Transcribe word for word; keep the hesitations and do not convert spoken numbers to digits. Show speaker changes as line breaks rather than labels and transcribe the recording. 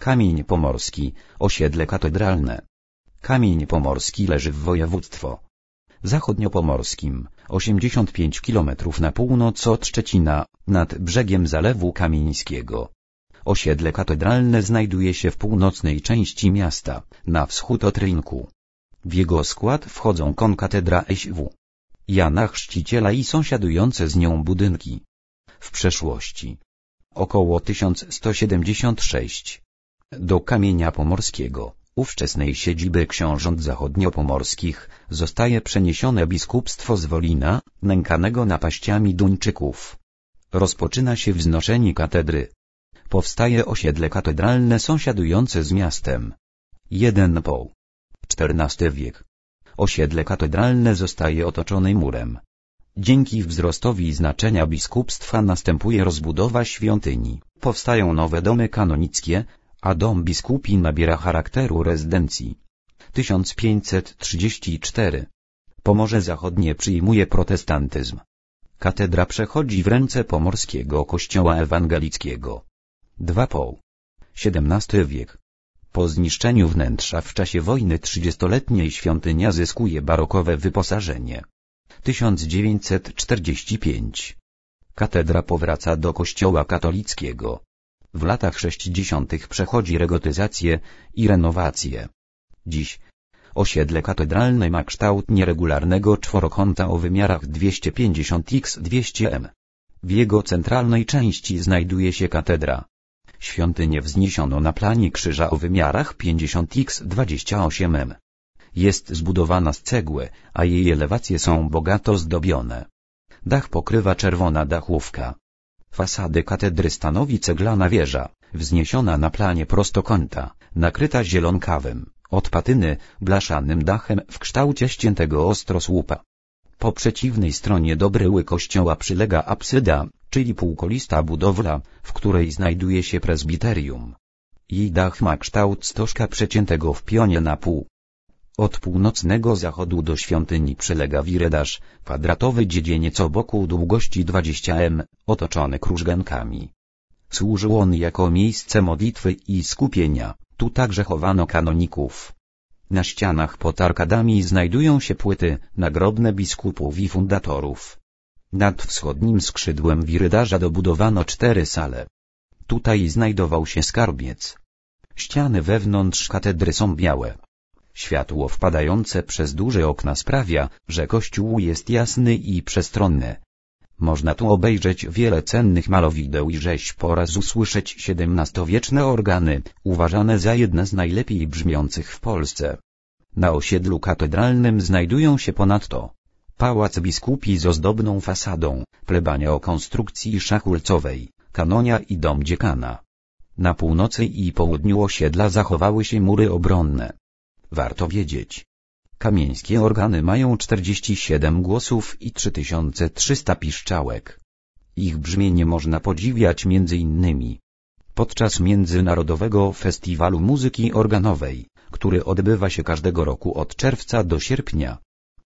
Kamień Pomorski, osiedle katedralne. Kamień Pomorski leży w województwo zachodniopomorskim, osiemdziesiąt pięć kilometrów na północ od Szczecina, nad brzegiem Zalewu Kamieńskiego. Osiedle katedralne znajduje się w północnej części miasta, na wschód od rynku. W jego skład wchodzą konkatedra S W Jana Chrzciciela i sąsiadujące z nią budynki. W przeszłości, około tysiąc sto siedemdziesiąt sześć, do Kamienia Pomorskiego, ówczesnej siedziby książąt zachodniopomorskich, zostaje przeniesione biskupstwo z Wolina, nękanego napaściami Duńczyków. Rozpoczyna się wznoszenie katedry. Powstaje osiedle katedralne sąsiadujące z miastem. jeden po. czternasty wiek. Osiedle katedralne zostaje otoczone murem. Dzięki wzrostowi znaczenia biskupstwa następuje rozbudowa świątyni. Powstają nowe domy kanonickie, a dom biskupi nabiera charakteru rezydencji. tysiąc pięćset trzydziesty czwarty. Pomorze Zachodnie przyjmuje protestantyzm. Katedra przechodzi w ręce Pomorskiego Kościoła Ewangelickiego. dwa po. siedemnasty wiek. Po zniszczeniu wnętrza w czasie wojny trzydziestoletniej świątynia zyskuje barokowe wyposażenie. tysiąc dziewięćset czterdziesty piąty. Katedra powraca do Kościoła katolickiego. W latach sześćdziesiątych przechodzi regotyzację i renowację. Dziś osiedle katedralne ma kształt nieregularnego czworokąta o wymiarach dwieście pięćdziesiąt na dwieście metrów. W jego centralnej części znajduje się katedra. Świątynię wzniesiono na planie krzyża o wymiarach pięćdziesiąt na dwadzieścia osiem metrów. Jest zbudowana z cegły, a jej elewacje są bogato zdobione. Dach pokrywa czerwona dachówka. Fasady katedry stanowi ceglana wieża, wzniesiona na planie prostokąta, nakryta zielonkawym, od patyny, blaszanym dachem w kształcie ściętego ostrosłupa. Po przeciwnej stronie do bryły kościoła przylega apsyda, czyli półkolista budowla, w której znajduje się prezbiterium. Jej dach ma kształt stożka przeciętego w pionie na pół. Od północnego zachodu do świątyni przylega wirydarz, kwadratowy dziedziniec o boku długości dwadzieścia metrów, otoczony krużgankami. Służył on jako miejsce modlitwy i skupienia, tu także chowano kanoników. Na ścianach pod arkadami znajdują się płyty nagrobne biskupów i fundatorów. Nad wschodnim skrzydłem wirydarza dobudowano cztery sale. Tutaj znajdował się skarbiec. Ściany wewnątrz katedry są białe. Światło wpadające przez duże okna sprawia, że kościół jest jasny i przestronny. Można tu obejrzeć wiele cennych malowideł i rzeźb oraz usłyszeć siedemnastowieczne organy, uważane za jedne z najlepiej brzmiących w Polsce. Na osiedlu katedralnym znajdują się ponadto pałac biskupi z ozdobną fasadą, plebania o konstrukcji szachulcowej, kanonia i dom dziekana. Na północy i południu osiedla zachowały się mury obronne. Warto wiedzieć, kamieńskie organy mają czterdzieści siedem głosów i trzy tysiące trzysta piszczałek. Ich brzmienie można podziwiać między innymi podczas Międzynarodowego Festiwalu Muzyki Organowej, który odbywa się każdego roku od czerwca do sierpnia.